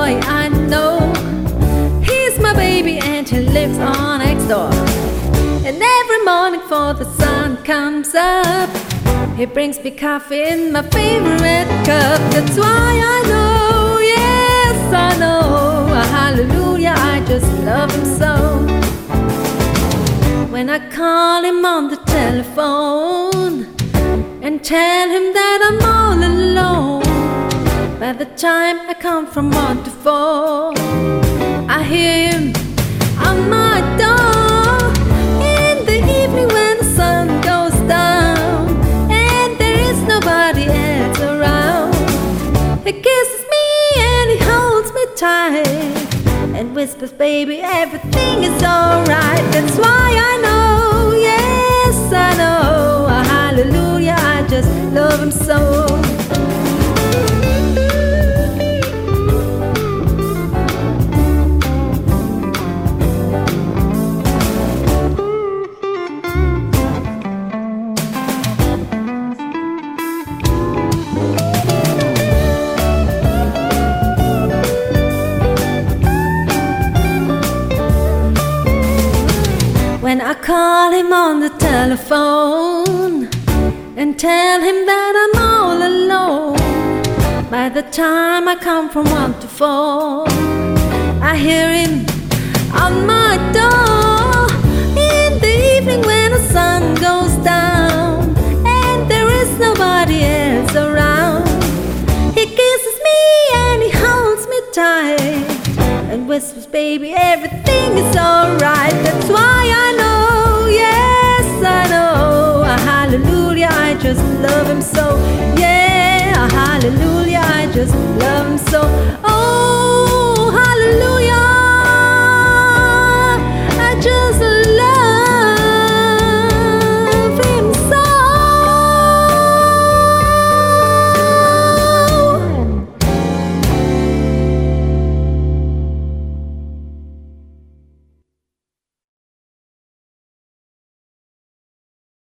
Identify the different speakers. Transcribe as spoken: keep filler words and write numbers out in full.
Speaker 1: boy I know. He's my baby and he lives on next door. And every morning before the sun comes up, he brings me coffee in my favorite cup. That's why I know, yes I know, hallelujah, I just love him so. When I call him on the telephone and tell him that I'm all alone, by the time I come from one to four, I hear him on my door. In the evening when the sun goes down and there is nobody else around, he kisses me and he holds me tight and whispers, baby, everything is alright. That's why I know, yes I know, hallelujah, I just love him so. When I call him on the telephone and tell him that I'm all alone, by the time I come from one to four, I hear him on my door. In the evening when the sun goes down and there is nobody else around, he kisses me and he holds me tight and whispers, baby, everything is alright.